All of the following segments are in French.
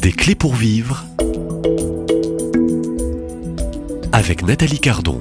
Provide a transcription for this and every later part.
Des clés pour vivre avec Nathalie Cardon.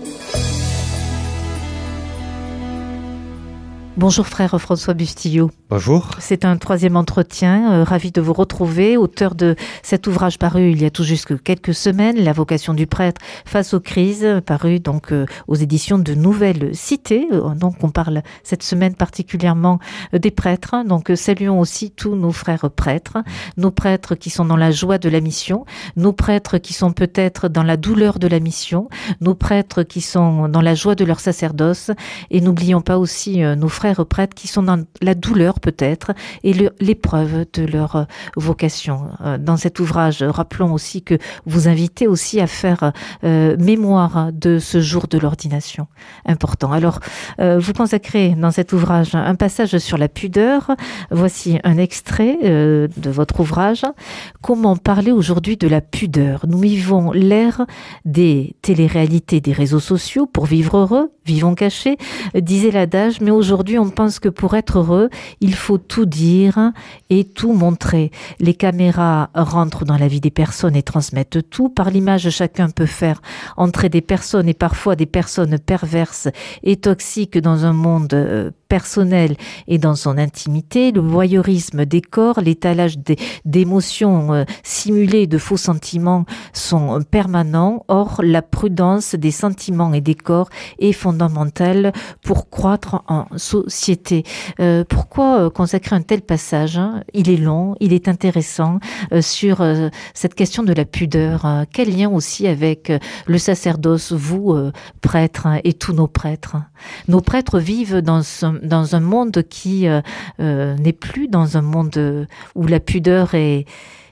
Bonjour frère François Bustillo. Bonjour. C'est un troisième entretien, ravi de vous retrouver, auteur de cet ouvrage paru il y a tout juste quelques semaines, La vocation du prêtre face aux crises, paru donc aux éditions de Nouvelle Cité. Donc on parle cette semaine particulièrement des prêtres, donc saluons aussi tous nos frères prêtres, nos prêtres qui sont dans la joie de la mission, nos prêtres qui sont peut-être dans la douleur de la mission, nos prêtres qui sont dans la joie de leur sacerdoce, et n'oublions pas aussi nos frères prêtres qui sont dans la douleur peut-être et l'épreuve de leur vocation. Dans cet ouvrage, rappelons aussi que vous invitez aussi à faire mémoire de ce jour de l'ordination. Important. Alors, vous consacrez dans cet ouvrage un passage sur la pudeur. Voici un extrait de votre ouvrage. Comment parler aujourd'hui de la pudeur ? Nous vivons l'ère des téléréalités des réseaux sociaux. Pour vivre heureux, vivons cachés, disait l'adage, mais aujourd'hui on pense que pour être heureux, il faut tout dire et tout montrer. Les caméras rentrent dans la vie des personnes et transmettent tout. Par l'image, chacun peut faire entrer des personnes et parfois des personnes perverses et toxiques dans un monde personnel et dans son intimité. Le voyeurisme des corps, l'étalage d'émotions simulées, de faux sentiments sont permanents. Or, la prudence des sentiments et des corps est fondamentale pour croître en société. Pourquoi consacrer un tel passage ? Il est long, il est intéressant sur cette question de la pudeur. Quel lien aussi avec le sacerdoce, vous, prêtres, et tous nos prêtres ? Nos prêtres vivent dans un monde qui n'est plus dans un monde où la pudeur est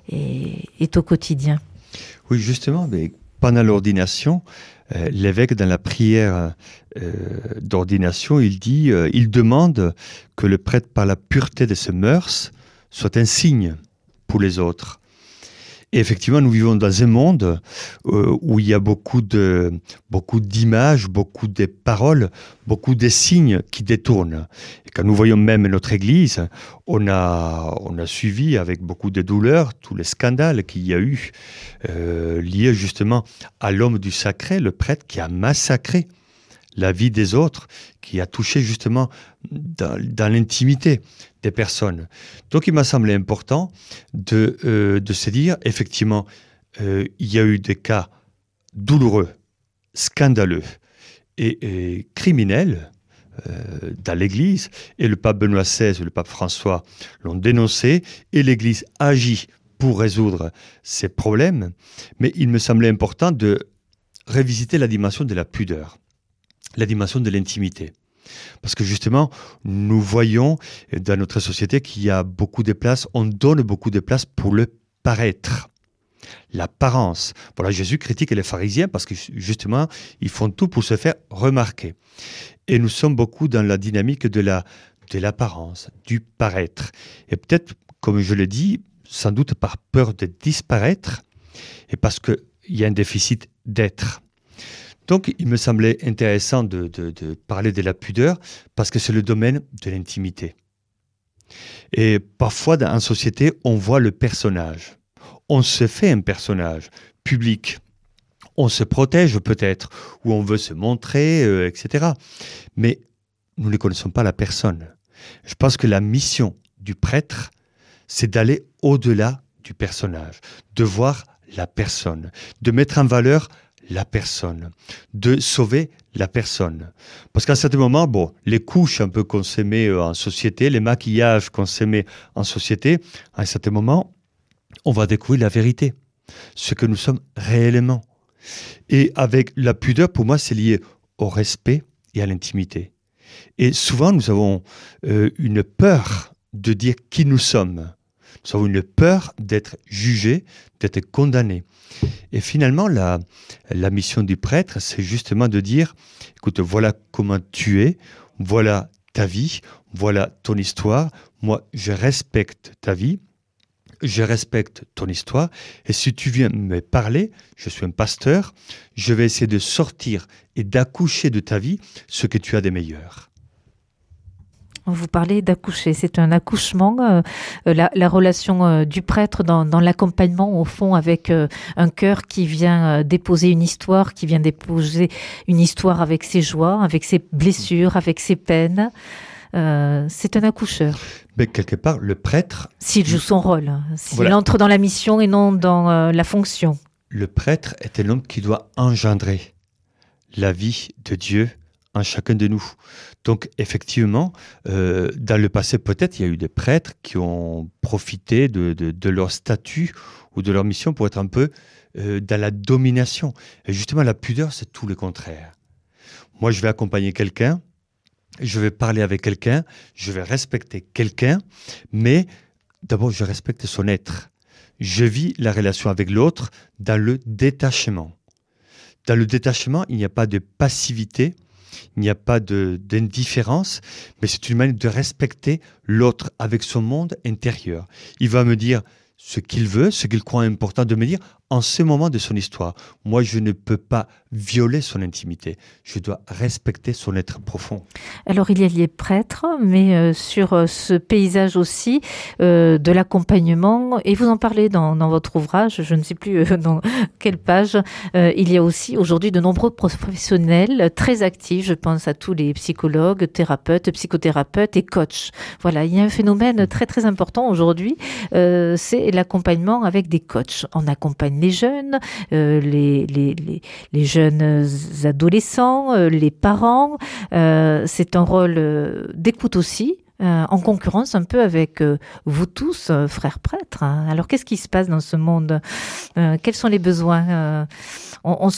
au quotidien. Oui, justement, mais pendant l'ordination, l'évêque, dans la prière d'ordination, il demande que le prêtre, par la pureté de ses mœurs, soit un signe pour les autres. Et effectivement, nous vivons dans un monde où il y a beaucoup d'images, beaucoup de paroles, beaucoup de signes qui détournent. Et quand nous voyons même notre Église, on a suivi avec beaucoup de douleur tous les scandales qu'il y a eu liés justement à l'homme du sacré, le prêtre qui a massacré la vie des autres, qui a touché justement dans l'intimité des personnes. Donc il m'a semblé important de se dire, effectivement, il y a eu des cas douloureux, scandaleux et criminels dans l'Église, et le pape Benoît XVI et le pape François l'ont dénoncé, et l'Église agit pour résoudre ces problèmes, mais il me semblait important de révisiter la dimension de la pudeur, la dimension de l'intimité. Parce que justement, nous voyons dans notre société qu'il y a beaucoup de place, on donne beaucoup de place pour le paraître, l'apparence. Voilà, Jésus critique les pharisiens parce que justement, ils font tout pour se faire remarquer. Et nous sommes beaucoup dans la dynamique de l'apparence, du paraître. Et peut-être, comme je l'ai dit, sans doute par peur de disparaître, et parce qu'il y a un déficit d'être. Donc, il me semblait intéressant de parler de la pudeur parce que c'est le domaine de l'intimité. Et parfois, en société, on voit le personnage. On se fait un personnage public. On se protège peut-être, ou on veut se montrer, etc. Mais nous ne connaissons pas la personne. Je pense que la mission du prêtre, c'est d'aller au-delà du personnage, de voir la personne, de mettre en valeur la personne, de sauver la personne. Parce qu'à un certain moment, les couches un peu qu'on se met en société, les maquillages qu'on se met en société, à un certain moment, on va découvrir la vérité, ce que nous sommes réellement. Et avec la pudeur, pour moi, c'est lié au respect et à l'intimité. Et souvent, nous avons une peur de dire qui nous sommes. Nous avons une peur d'être jugés, d'être condamnés. Et finalement, la mission du prêtre, c'est justement de dire, écoute, voilà comment tu es, voilà ta vie, voilà ton histoire. Moi, je respecte ta vie, je respecte ton histoire. Et si tu viens me parler, je suis un pasteur, je vais essayer de sortir et d'accoucher de ta vie ce que tu as de meilleur. Vous parlez d'accoucher, c'est un accouchement, la relation du prêtre dans l'accompagnement au fond avec un cœur qui vient déposer une histoire, qui vient déposer une histoire avec ses joies, avec ses blessures, avec ses peines. C'est un accoucheur. Mais quelque part, le prêtre... S'il joue son rôle, s'il Voilà. entre dans la mission et non dans la fonction. Le prêtre est un homme qui doit engendrer la vie de Dieu en chacun de nous. Donc effectivement, dans le passé peut-être, il y a eu des prêtres qui ont profité de leur statut ou de leur mission pour être un peu dans la domination. Et justement, la pudeur, c'est tout le contraire. Moi, je vais accompagner quelqu'un, je vais parler avec quelqu'un, je vais respecter quelqu'un, mais d'abord, je respecte son être. Je vis la relation avec l'autre dans le détachement. Dans le détachement, il n'y a pas de passivité, il n'y a pas d'indifférence, mais c'est une manière de respecter l'autre avec son monde intérieur. Il va me dire ce qu'il veut, ce qu'il croit important de me dire en ce moment de son histoire. Moi, je ne peux pas violer son intimité. Je dois respecter son être profond. Alors, il y a les prêtres, mais sur ce paysage aussi de l'accompagnement, et vous en parlez dans votre ouvrage, je ne sais plus dans quelle page, il y a aussi aujourd'hui de nombreux professionnels très actifs, je pense à tous les psychologues, thérapeutes, psychothérapeutes et coachs. Voilà, il y a un phénomène très très important aujourd'hui, c'est l'accompagnement avec des coachs. On accompagne les jeunes, les jeunes adolescents, les parents. C'est un rôle d'écoute aussi, en concurrence un peu avec vous tous, frères prêtres. Alors, qu'est-ce qui se passe dans ce monde? Quels sont les besoins? On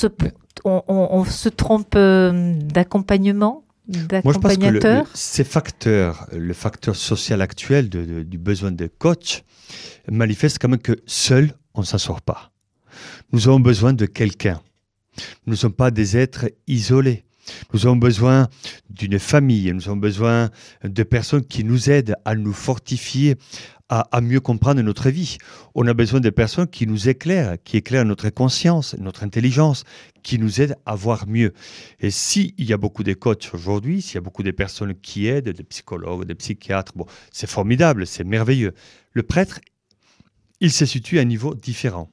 se trompe d'accompagnement? Moi, je pense que ces facteurs, le facteur social actuel du besoin de coach, manifeste quand même que seul, on ne s'en sort pas. Nous avons besoin de quelqu'un. Nous ne sommes pas des êtres isolés. Nous avons besoin d'une famille. Nous avons besoin de personnes qui nous aident à nous fortifier, à mieux comprendre notre vie. On a besoin de personnes qui nous éclairent, qui éclairent notre conscience, notre intelligence, qui nous aident à voir mieux. Et s'il y a beaucoup de coachs aujourd'hui, s'il y a beaucoup de personnes qui aident, des psychologues, des psychiatres, bon, c'est formidable, c'est merveilleux. Le prêtre, il se situe à un niveau différent.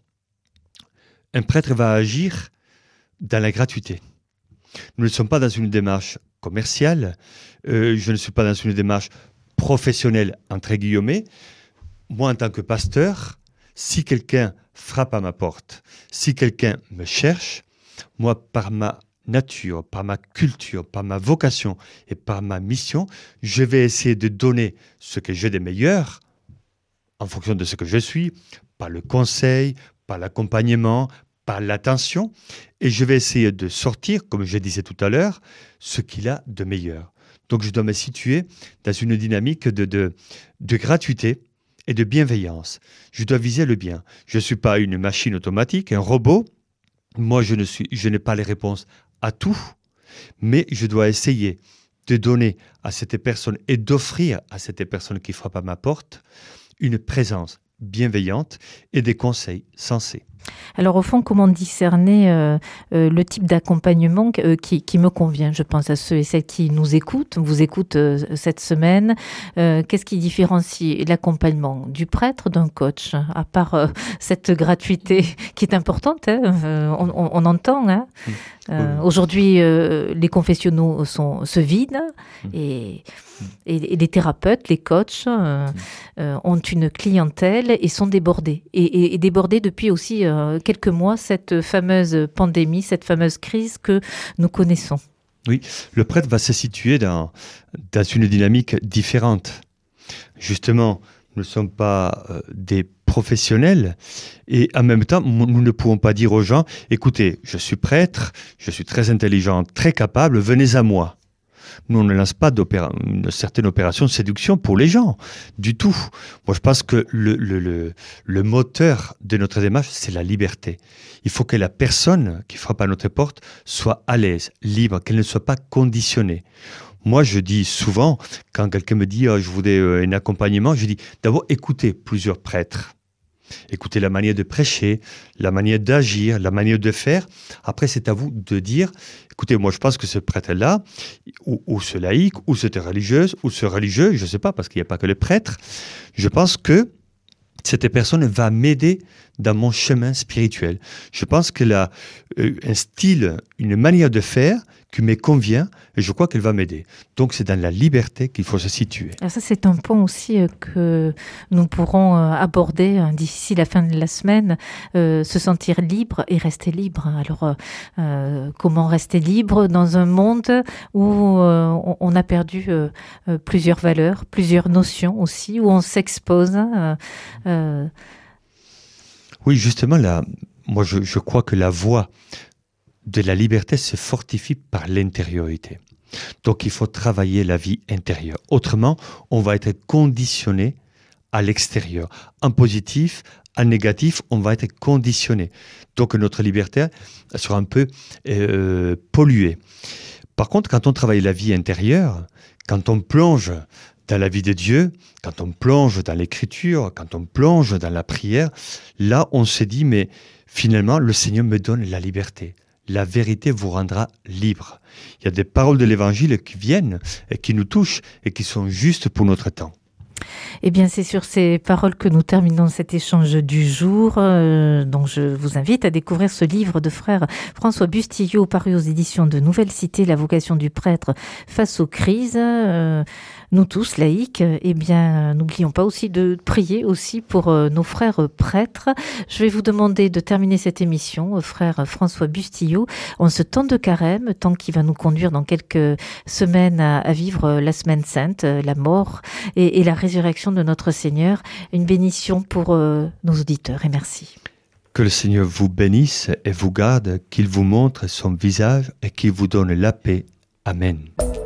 Un prêtre va agir dans la gratuité. Nous ne sommes pas dans une démarche commerciale, je ne suis pas dans une démarche professionnelle, entre guillemets. Moi, en tant que pasteur, si quelqu'un frappe à ma porte, si quelqu'un me cherche, moi, par ma nature, par ma culture, par ma vocation et par ma mission, je vais essayer de donner ce que j'ai de meilleur en fonction de ce que je suis, par le conseil, par l'accompagnement, par l'attention, et je vais essayer de sortir, comme je disais tout à l'heure, ce qu'il a de meilleur. Donc je dois me situer dans une dynamique de gratuité et de bienveillance. Je dois viser le bien. Je ne suis pas une machine automatique, un robot. Moi, je n'ai pas les réponses à tout, mais je dois essayer de donner à cette personne et d'offrir à cette personne qui frappe à ma porte une présence bienveillante et des conseils sensés. Alors au fond, comment discerner le type d'accompagnement qui me convient? Je pense à ceux et celles qui nous écoutent, vous écoutent cette semaine. Qu'est-ce qui différencie l'accompagnement du prêtre d'un coach? À part cette gratuité qui est importante, hein, on entend. Hein. Aujourd'hui, les confessionnaux se vident et les thérapeutes, les coachs ont une clientèle et sont débordés. Et débordés depuis aussi quelques mois, cette fameuse pandémie, cette fameuse crise que nous connaissons. Oui, le prêtre va se situer dans une dynamique différente. Justement, nous ne sommes pas des professionnels et en même temps, nous ne pouvons pas dire aux gens « Écoutez, je suis prêtre, je suis très intelligent, très capable, venez à moi ». Nous, on ne lance pas une certaine opération de séduction pour les gens, du tout. Moi, je pense que le moteur de notre démarche, c'est la liberté. Il faut que la personne qui frappe à notre porte soit à l'aise, libre, qu'elle ne soit pas conditionnée. Moi, je dis souvent, quand quelqu'un me dit « je voudrais un accompagnement », je dis d'abord écoutez plusieurs prêtres. Écoutez la manière de prêcher, la manière d'agir, la manière de faire. Après, c'est à vous de dire, écoutez, moi je pense que ce prêtre-là, ou ce laïc, ou cette religieuse, ou ce religieux, je ne sais pas, parce qu'il n'y a pas que les prêtres, je pense que cette personne va m'aider dans mon chemin spirituel. Je pense qu'elle a un style, une manière de faire qui me convient et je crois qu'elle va m'aider. Donc c'est dans la liberté qu'il faut se situer. Alors ça, c'est un point aussi que nous pourrons aborder d'ici la fin de la semaine, se sentir libre et rester libre. Alors, comment rester libre dans un monde où on a perdu plusieurs valeurs, plusieurs notions aussi, où on s'expose Oui, justement, là, moi je crois que la voie de la liberté se fortifie par l'intériorité. Donc il faut travailler la vie intérieure. Autrement, on va être conditionné à l'extérieur. En positif, en négatif, on va être conditionné. Donc notre liberté sera un peu polluée. Par contre, quand on travaille la vie intérieure, quand on plonge dans la vie de Dieu, quand on plonge dans l'écriture, quand on plonge dans la prière, là on se dit, mais finalement, le Seigneur me donne la liberté. La vérité vous rendra libre. Il y a des paroles de l'Évangile qui viennent et qui nous touchent et qui sont justes pour notre temps. Eh bien, c'est sur ces paroles que nous terminons cet échange du jour. Donc, je vous invite à découvrir ce livre de frère François Bustillo, paru aux éditions de Nouvelle Cité, La vocation du prêtre face aux crises. Nous tous, laïcs, eh bien, n'oublions pas aussi de prier aussi pour nos frères prêtres. Je vais vous demander de terminer cette émission, frère François Bustillo, en ce temps de carême, temps qui va nous conduire dans quelques semaines à vivre la semaine sainte, la mort et la résurrection de notre Seigneur. Une bénédiction pour nos auditeurs et merci. Que le Seigneur vous bénisse et vous garde, qu'il vous montre son visage et qu'il vous donne la paix. Amen.